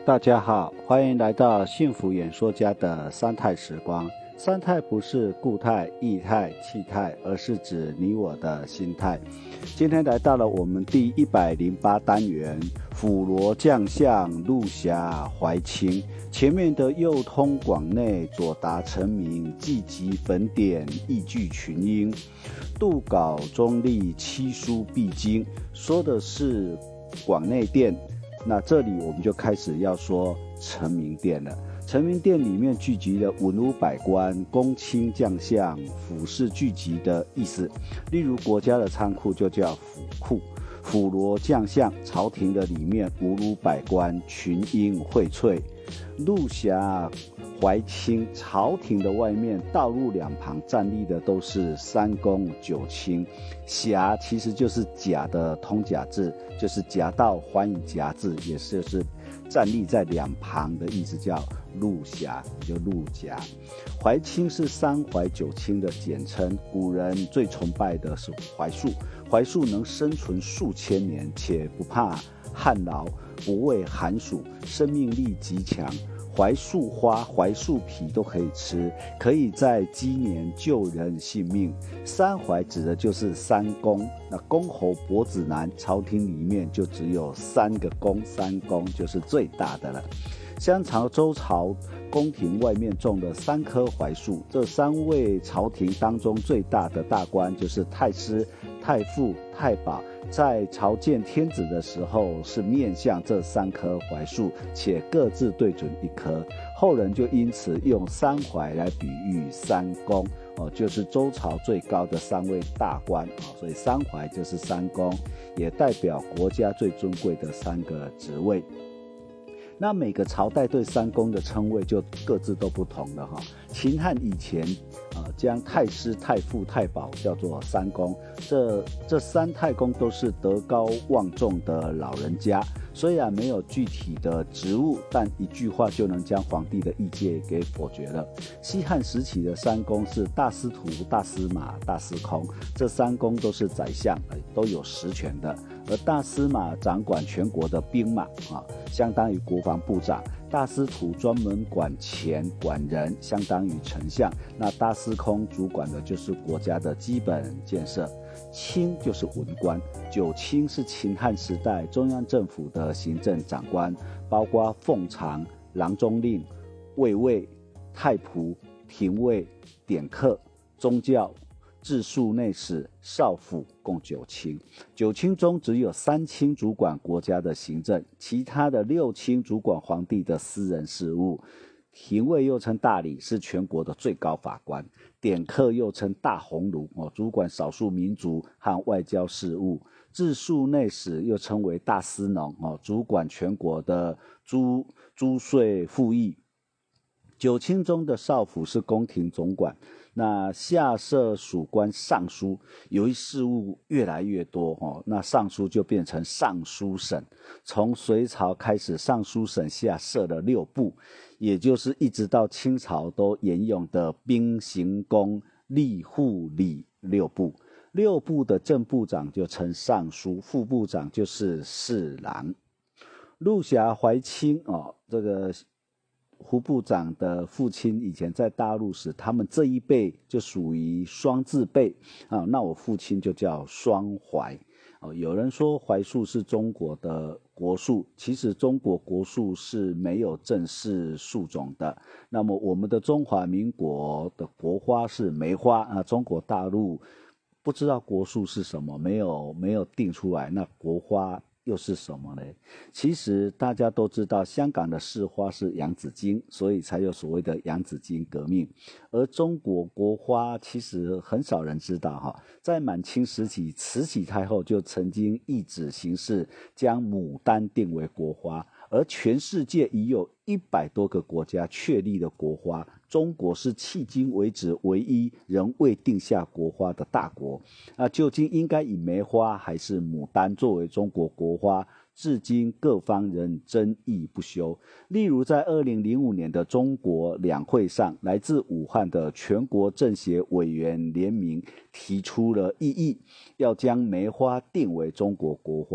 大家好，欢迎来到幸福演说家的三态时光。三态不是固态、液态、气态，而是指你我的心态。今天来到了我们第108单元，辅罗将相，陆侠怀清。前面的右通广内，左达成名，既集粉典，亦聚群英。杜稿中立，七书必经，说的是广内殿。那这里我们就开始要说成名殿了。成名殿里面聚集了文武百官、公卿将相、府士聚集的意思。例如国家的仓库就叫府库，辅罗将相，朝廷的里面文武百官、群英荟萃。陆侠怀清，朝廷的外面道路两旁站立的都是三公九卿。侠其实就是甲的通假字，就是夹道欢迎甲字，也就是站立在两旁的意思，叫陆侠，就陆甲。怀清是三怀九卿的简称，古人最崇拜的是槐树，槐树能生存数千年，且不怕旱涝，不畏寒暑，生命力极强。槐树花、槐树皮都可以吃，可以在鸡年救人性命。三槐指的就是三公，那公侯伯子男，朝廷里面就只有三个公，三公就是最大的了。商朝周朝宫廷外面种了3棵槐树，这3位朝廷当中最大的大官就是太师、太傅、太保，在朝见天子的时候是面向这3棵槐树，且各自对准1棵。后人就因此用3槐来比喻三公，就是周朝最高的3位大官，所以3槐就是三公，也代表国家最尊贵的3个职位。那每个朝代对三公的称谓就各自都不同了哈。秦汉以前，将太师、太傅、太保叫做三公，这3太公都是德高望重的老人家，虽然没有具体的职务，但一句话就能将皇帝的意见给否决了。西汉时期的三公是大司徒、大司马、大司空，这3公都是宰相，都有实权的。而大司马掌管全国的兵马，相当于国防部长；大司徒专门管钱管人，相当于丞相。那大司空主管的就是国家的基本建设。卿就是文官，九卿是秦汉时代中央政府的行政长官，包括奉常、郎中令、卫尉、太仆、廷尉、典客、宗教、治粟内史、少府，共9卿。9卿中只有3卿主管国家的行政，其他的6卿主管皇帝的私人事务。廷尉又称大理，是全国的最高法官。典客又称大鸿胪，主管少数民族和外交事务。治粟内史又称为大司农，主管全国的租税赋役。9卿中的少府是宫廷总管，那下设属官尚书，由于事务越来越多，那尚书就变成尚书省。从隋朝开始，尚书省下设了6部，也就是一直到清朝都沿用的兵刑工吏户礼6部。6部的正部长就称尚书，副部长就是侍郎。陆侠怀清，这个胡部长的父亲以前在大陆时，他们这一辈就属于双字辈啊。那我父亲就叫双槐。有人说槐树是中国的国树，其实中国国树是没有正式树种的。那么我们的中华民国的国花是梅花啊，中国大陆不知道国树是什么，没有定出来，那国花又是什么呢？其实大家都知道，香港的市花是洋紫荆，所以才有所谓的洋紫荆革命。而中国国花其实很少人知道哈，在满清时期，慈禧太后就曾经懿旨行事，将牡丹定为国花。而全世界已有100多个国家确立了国花，中国是迄今为止唯一仍未定下国花的大国。究竟应该以梅花还是牡丹作为中国国花，至今各方仍争议不休。例如在2005年的中国两会上，来自武汉的全国政协委员联名提出了异议，要将梅花定为中国国花。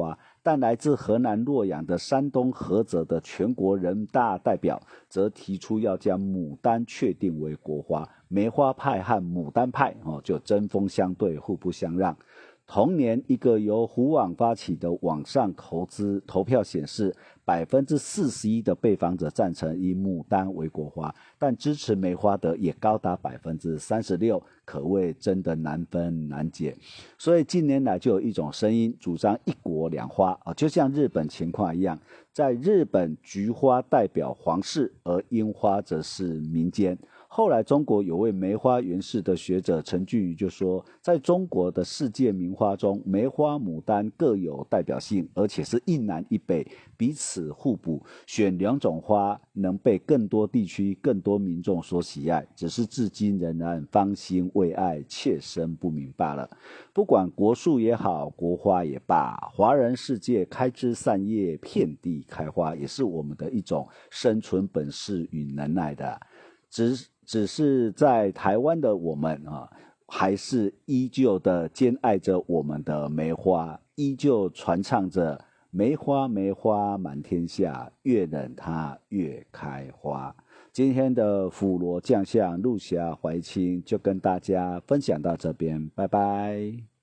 但来自河南洛阳的山东菏泽的全国人大代表则提出要将牡丹确定为国花，梅花派和牡丹派就针锋相对，互不相让。同年，一个由虎网发起的网上投票显示，41%的被访者赞成以牡丹为国花，但支持梅花的也高达36%，可谓真的难分难解。所以近年来就有一种声音主张一国两花就像日本情况一样，在日本菊花代表皇室，而樱花则是民间。后来中国有位梅花园士的学者陈俊宇就说，在中国的世界名花中，梅花牡丹各有代表性，而且是一南一北，彼此互补，选两种花能被更多地区更多民众所喜爱，只是至今仍然芳心未艾，切身不明罢了。不管国树也好，国花也罢，华人世界开枝散叶，遍地开花，也是我们的一种生存本事与能耐的。只是在台湾的我们还是依旧的坚爱着我们的梅花，依旧传唱着梅花梅花满天下，越冷它越开花。今天的辅罗将相陆侠怀清就跟大家分享到这边，拜拜。